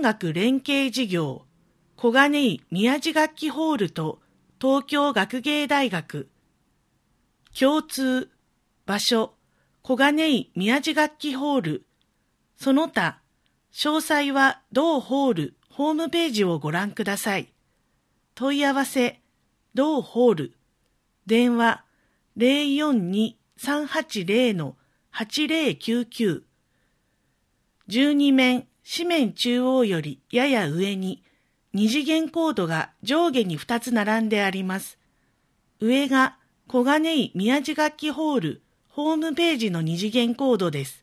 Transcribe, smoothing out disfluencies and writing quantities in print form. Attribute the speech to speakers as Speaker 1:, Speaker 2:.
Speaker 1: 音楽連携事業小金井宮地楽器ホールと東京学芸大学共通場所小金井宮地楽器ホールその他詳細は同ホールホームページをご覧ください。問い合わせ同ホール電話 042-380-8099 12面紙面中央よりやや上に二次元コードが上下に2つ並んであります。上が小金井宮地楽器ホールホームページの二次元コードです。